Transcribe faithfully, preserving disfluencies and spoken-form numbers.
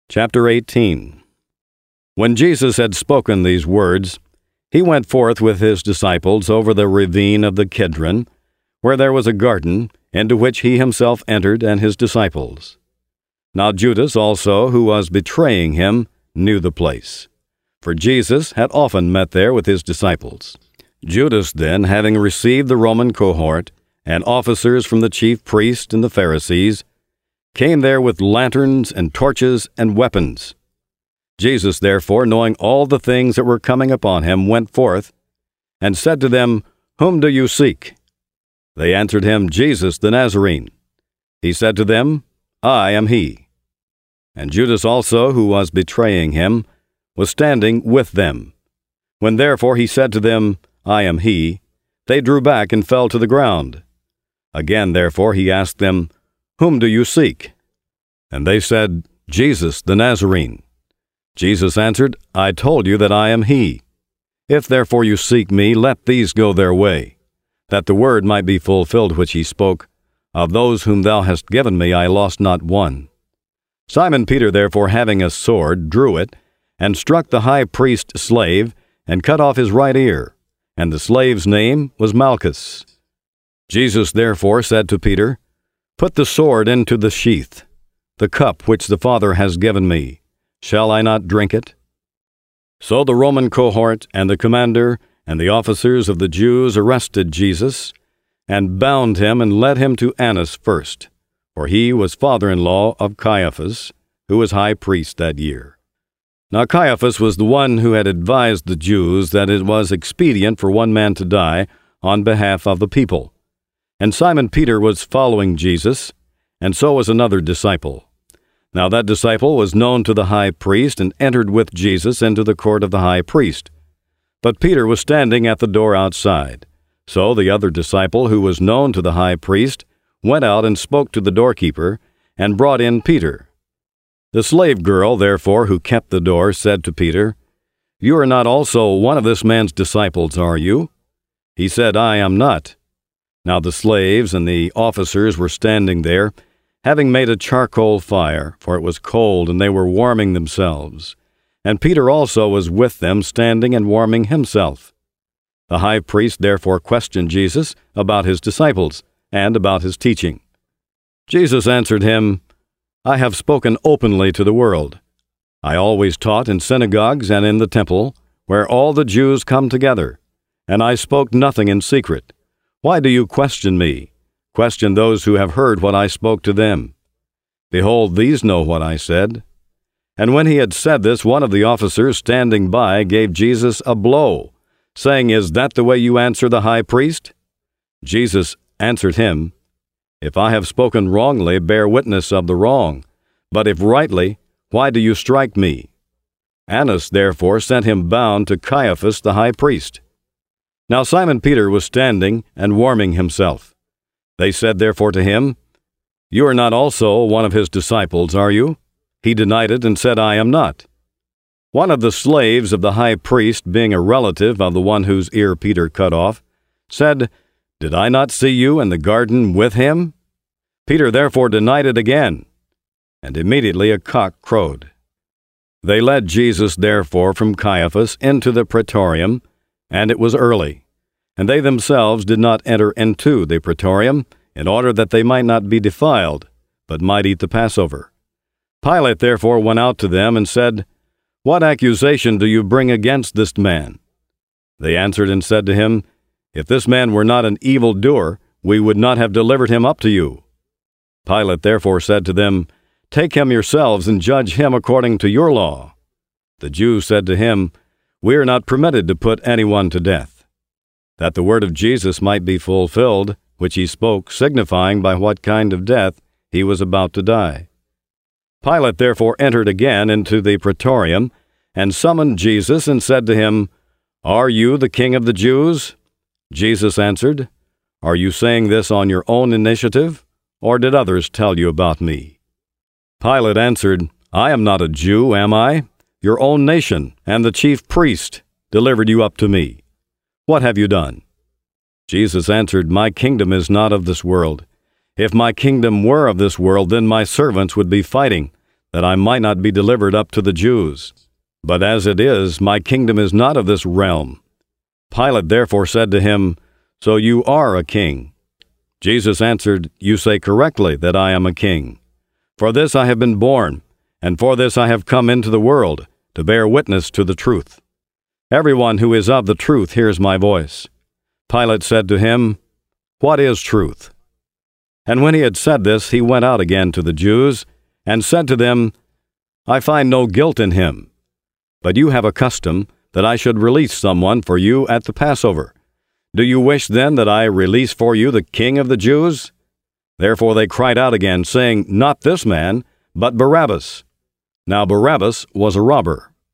Chapter eighteen. When Jesus had spoken these words, he went forth with his disciples over the ravine of the Kidron, where there was a garden, into which he himself entered and his disciples. Now Judas also, who was betraying him, knew the place, for Jesus had often met there with his disciples. Judas then, having received the Roman cohort, and officers from the chief priests and the Pharisees, came there with lanterns and torches and weapons. Jesus, therefore, knowing all the things that were coming upon him, went forth, and said to them, Whom do you seek? They answered him, Jesus the Nazarene. He said to them, I am he. And Judas also, who was betraying him, was standing with them. When therefore he said to them, I am he, they drew back and fell to the ground. Again therefore he asked them, Whom do you seek? And they said, Jesus the Nazarene. Jesus answered, I told you that I am he. If therefore you seek me, let these go their way, that the word might be fulfilled which he spoke, Of those whom thou hast given me I lost not one. Simon Peter therefore, having a sword, drew it, and struck the high priest's slave, and cut off his right ear, and the slave's name was Malchus. Jesus therefore said to Peter, Put the sword into the sheath. The cup which the Father has given me, shall I not drink it? So the Roman cohort and the commander and the officers of the Jews arrested Jesus, and bound him and led him to Annas first, for he was father-in-law of Caiaphas, who was high priest that year. Now Caiaphas was the one who had advised the Jews that it was expedient for one man to die on behalf of the people. And Simon Peter was following Jesus, and so was another disciple. Now that disciple was known to the high priest, and entered with Jesus into the court of the high priest. But Peter was standing at the door outside. So the other disciple, who was known to the high priest, went out and spoke to the doorkeeper, and brought in Peter. The slave girl, therefore, who kept the door, said to Peter, You are not also one of this man's disciples, are you? He said, I am not. Now the slaves and the officers were standing there, having made a charcoal fire, for it was cold, and they were warming themselves. And Peter also was with them, standing and warming himself. The high priest therefore questioned Jesus about his disciples, and about his teaching. Jesus answered him, I have spoken openly to the world. I always taught in synagogues and in the temple, where all the Jews come together, and I spoke nothing in secret. Why do you question me? Question those who have heard what I spoke to them. Behold, these know what I said. And when he had said this, one of the officers standing by gave Jesus a blow, saying, Is that the way you answer the high priest? Jesus answered him, If I have spoken wrongly, bear witness of the wrong. But if rightly, why do you strike me? Annas therefore sent him bound to Caiaphas the high priest. Now Simon Peter was standing and warming himself. They said therefore to him, You are not also one of his disciples, are you? He denied it and said, I am not. One of the slaves of the high priest, being a relative of the one whose ear Peter cut off, said, Did I not see you in the garden with him? Peter therefore denied it again, and immediately a cock crowed. They led Jesus therefore from Caiaphas into the praetorium, and it was early, and they themselves did not enter into the praetorium, in order that they might not be defiled, but might eat the Passover. Pilate therefore went out to them and said, What accusation do you bring against this man? They answered and said to him, If this man were not an evildoer, we would not have delivered him up to you. Pilate therefore said to them, Take him yourselves and judge him according to your law. The Jews said to him, We are not permitted to put anyone to death. That the word of Jesus might be fulfilled, which he spoke, signifying by what kind of death he was about to die. Pilate therefore entered again into the praetorium, and summoned Jesus, and said to him, Are you the king of the Jews? Jesus answered, Are you saying this on your own initiative, or did others tell you about me? Pilate answered, I am not a Jew, am I? Your own nation and the chief priest delivered you up to me. What have you done? Jesus answered, My kingdom is not of this world. If my kingdom were of this world, then my servants would be fighting, that I might not be delivered up to the Jews. But as it is, my kingdom is not of this realm. Pilate therefore said to him, So you are a king? Jesus answered, You say correctly that I am a king. For this I have been born, and for this I have come into the world, to bear witness to the truth. Everyone who is of the truth hears my voice. Pilate said to him, What is truth? And when he had said this, he went out again to the Jews, and said to them, I find no guilt in him. But you have a custom that I should release someone for you at the Passover. Do you wish then that I release for you the King of the Jews? Therefore they cried out again, saying, Not this man, but Barabbas. Now Barabbas was a robber.